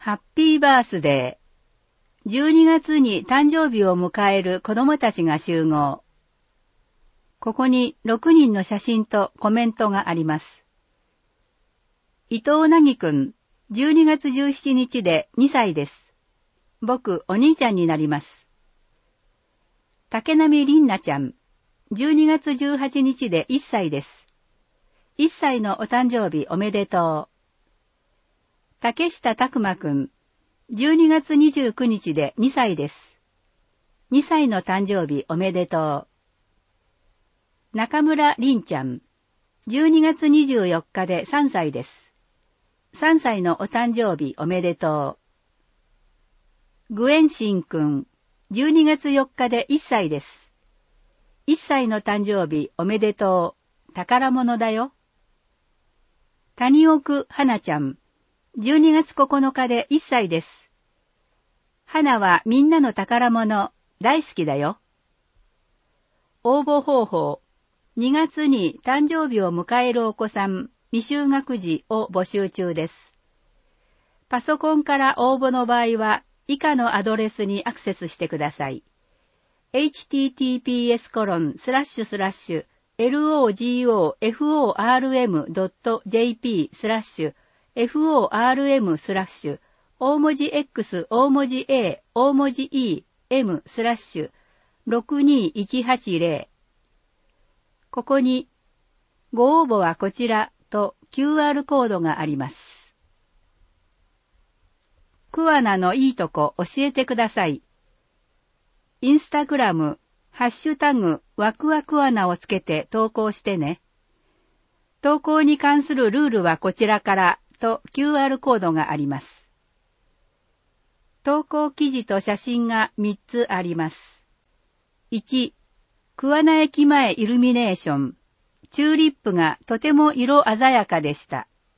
ハッピーバースデー。12月に誕生日を迎える子供たちが集合。ここに6人の写真とコメントがあります。伊藤なぎくん、12月17日で2歳です。僕、お兄ちゃんになります。竹波りんなちゃん、12月18日で1歳です。1歳のお誕生日おめでとう。竹下拓馬くん、12月29日で2歳です。2歳の誕生日おめでとう。中村りんちゃん、12月24日で3歳です。3歳のお誕生日おめでとう。グエンシンくん、12月4日で1歳です。1歳の誕生日おめでとう。宝物だよ。谷奥花ちゃん、12月9日で1歳です。花はみんなの宝物、大好きだよ。応募方法、2月に誕生日を迎えるお子さん、未就学児を募集中です。パソコンから応募の場合は、以下のアドレスにアクセスしてください。https://logoform.jp/form/ 大文字 X 大文字 A 大文字 E M/62180 ここにご応募はこちらと QR コードがあります。クアナのいいとこ教えてください。インスタグラム、ハッシュタグワクワクアナをつけて投稿してね。投稿に関するルールはこちらからと QR コードがあります。投稿記事と写真が3つあります。1、桑名駅前イルミネーション。チューリップがとても色鮮やかでした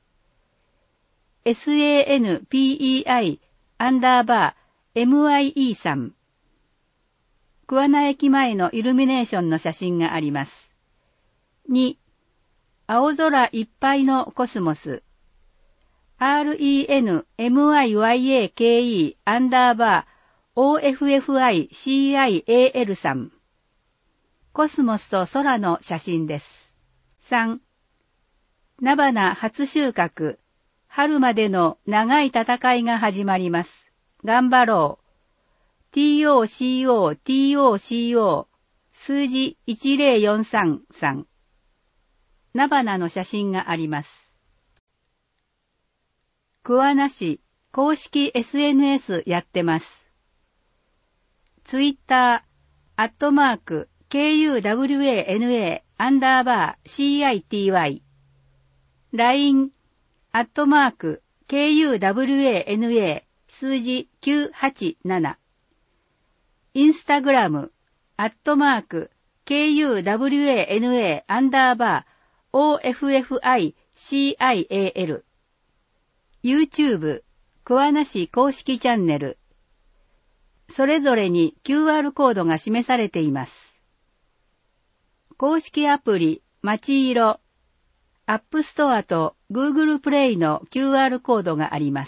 。SANPEI_MIE さん。桑名駅前のイルミネーションの写真があります。2、青空いっぱいのコスモス。RENMYYAKE_OFFICIAL さん。コスモスと空の写真です。3、菜花初収穫。春までの長い戦いが始まります。頑張ろう。TOCO 数字10433。菜花の写真があります。桑名市公式 SNS やってます。ツイッター、@KUWANA_CITY。LINE、@KUWANA 数字987。インスタグラム、@KUWANA_OFFICIAL。YouTube、桑名市公式チャンネル。それぞれに QR コードが示されています。公式アプリ、まちいろ、アップストアと Google プレイの QR コードがあります。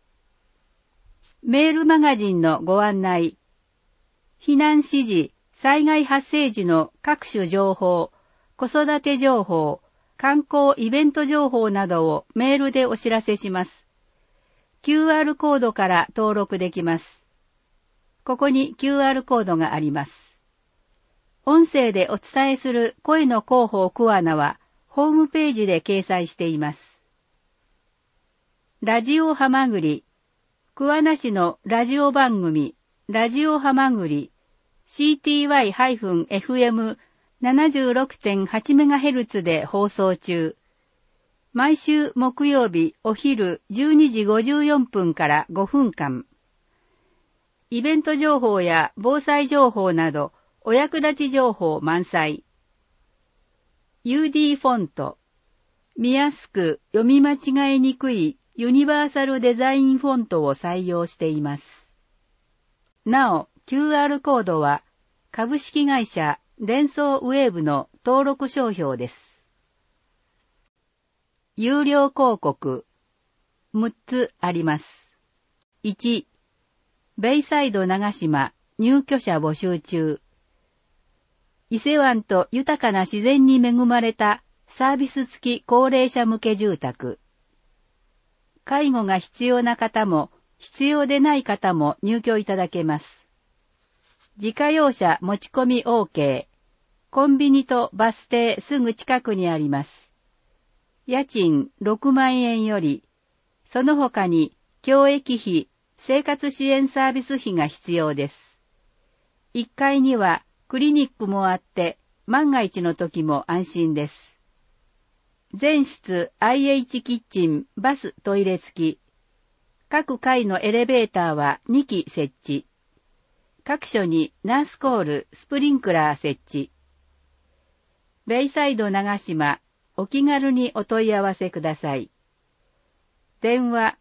メールマガジンのご案内、避難指示、災害発生時の各種情報、子育て情報、観光イベント情報などをメールでお知らせします。QR コードから登録できます。ここに QR コードがあります。音声でお伝えする声の広報クアナはホームページで掲載しています。ラジオはまぐり、桑名市のラジオ番組、ラジオはまぐり、CTY-FM76.8MHz で放送中。毎週木曜日お昼12時54分から5分間。イベント情報や防災情報などお役立ち情報満載。UD フォント。見やすく読み間違えにくいユニバーサルデザインフォントを採用しています。なお、QR コードは株式会社デンソーウェーブの登録商標です。有料広告6つあります。 1、ベイサイド長島入居者募集中。伊勢湾と豊かな自然に恵まれたサービス付き高齢者向け住宅。介護が必要な方も必要でない方も入居いただけます。自家用車持ち込み OK。コンビニとバス停すぐ近くにあります。家賃6万円より、その他に教育費、生活支援サービス費が必要です。1階にはクリニックもあって、万が一の時も安心です。全室 IH キッチン、バス、トイレ付き。各階のエレベーターは2基設置。各所にナースコール、スプリンクラー設置。ベイサイド長島、お気軽にお問い合わせください。電話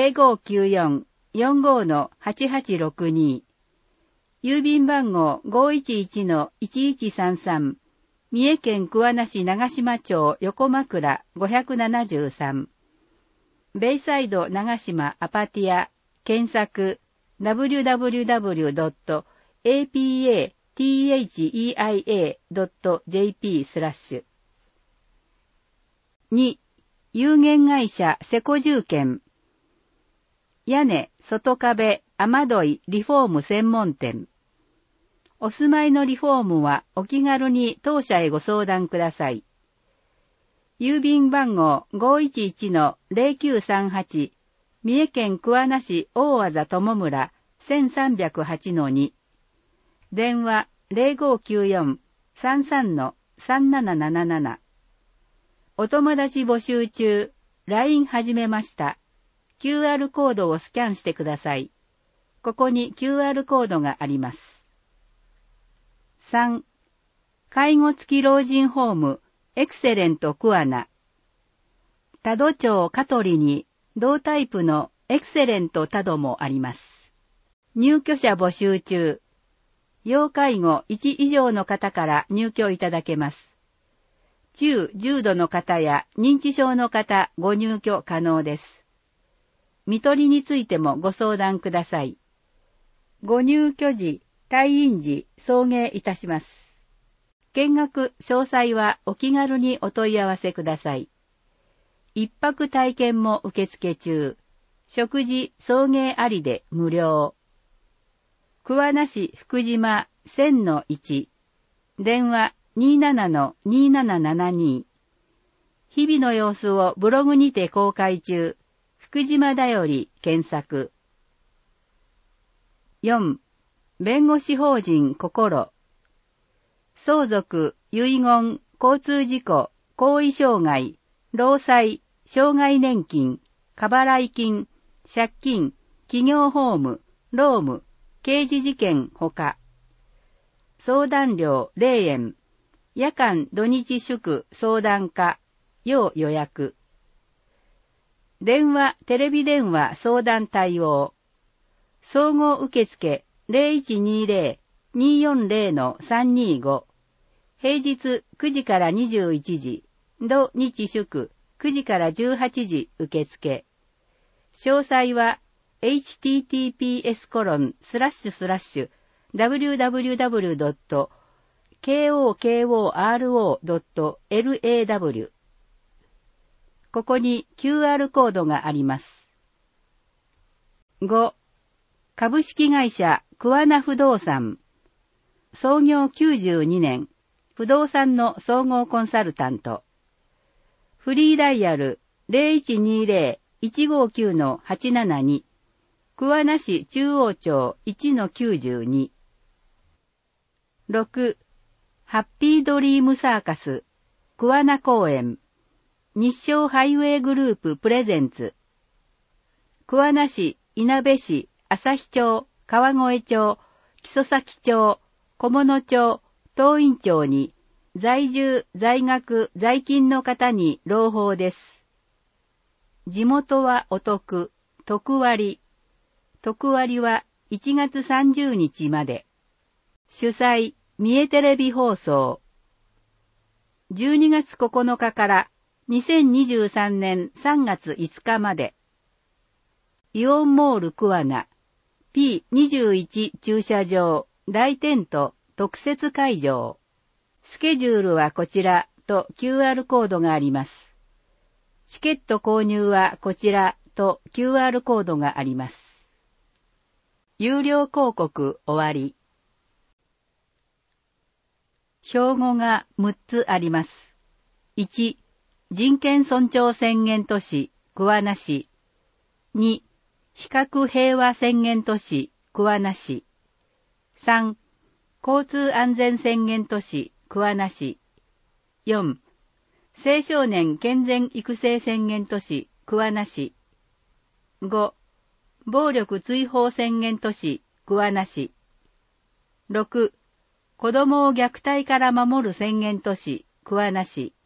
0594-45-8862。郵便番号 511-1133。三重県桑名市長島町横枕573。ベイサイド長島アパティア検索 www.apatheia.jp/。2、有限会社セコ住建。屋根、外壁、雨どい、リフォーム専門店。お住まいのリフォームはお気軽に当社へご相談ください。郵便番号 511-0938 三重県桑名市大字友村 1308-2。電話 0594-33-3777。お友達募集中。LINE 始めました。QR コードをスキャンしてください。ここに QR コードがあります。3、介護付き老人ホームエクセレント桑名。多度町香取に同タイプのエクセレント多度もあります。入居者募集中。要介護1以上の方から入居いただけます。中・重度の方や認知症の方ご入居可能です。見取りについてもご相談ください。ご入居時、退院時、送迎いたします。見学詳細はお気軽にお問い合わせください。一泊体験も受付中。食事送迎ありで無料。桑名市福島 1000-1。電話 27-2772。日々の様子をブログにて公開中。福島だより検索。4. 弁護士法人心。相続、遺言、交通事故、行為障害、労災、障害年金、過払い金、借金、企業法務、労務、刑事事件ほか。相談料0円。夜間土日祝相談課、要予約。電話、テレビ電話相談対応。総合受付 0120-240-325。平日9時から21時、土日祝9時から18時受付。詳細は https://www.kokoro.law。ここに QR コードがあります。5. 株式会社桑名不動産。創業92年。不動産の総合コンサルタント。フリーダイヤル 0120-159-872。桑名市中央町 1-92。6. ハッピードリームサーカス。桑名公園。日照ハイウェイグループプレゼンツ。桑名市、いなべ市、旭町、川越町、木曽崎町、菰野町、東院町に在住、在学、在勤の方に朗報です。地元はお得、特割。特割は1月30日まで。主催、三重テレビ放送。12月9日から2023年3月5日まで。 イオンモール桑名 P21 駐車場大テント特設会場。スケジュールはこちらと QR コードがあります。チケット購入はこちらと QR コードがあります。有料広告終わり。標語が6つあります。1、人権尊重宣言都市、桑名市。2、非核平和宣言都市、桑名市。3、交通安全宣言都市、桑名市。4、青少年健全育成宣言都市、桑名市。5、暴力追放宣言都市、桑名市。6、子供を虐待から守る宣言都市、桑名市。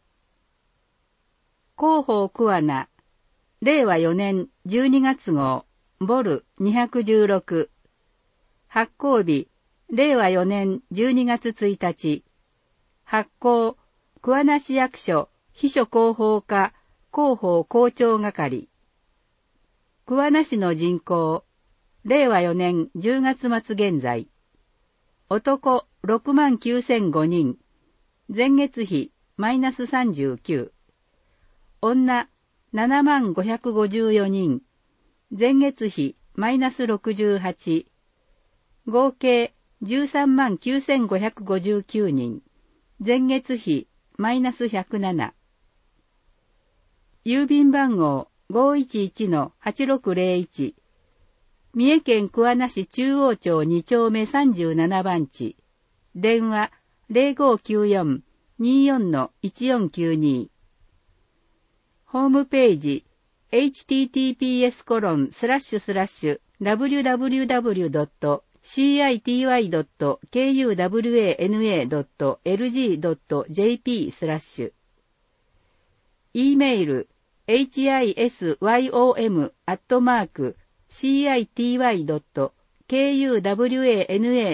広報桑名、令和4年12月号、ボル216。発行日、令和4年12月1日。発行、桑名市役所、秘書広報課、広報校長係。桑名市の人口、令和4年10月末現在。男69,005人。前月比マイナス39。女75,554人。前月比マイナス68。合計139,559人。前月比マイナス107。郵便番号 511-8601。三重県桑名市中央町2丁目37番地。電話 0594-24-1492。ホームページ https://www.citywa.kuwana.lg.jp/ E メール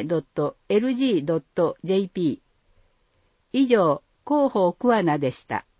hisyom@city.kuwana.lg.jp 以上、広報桑名でした。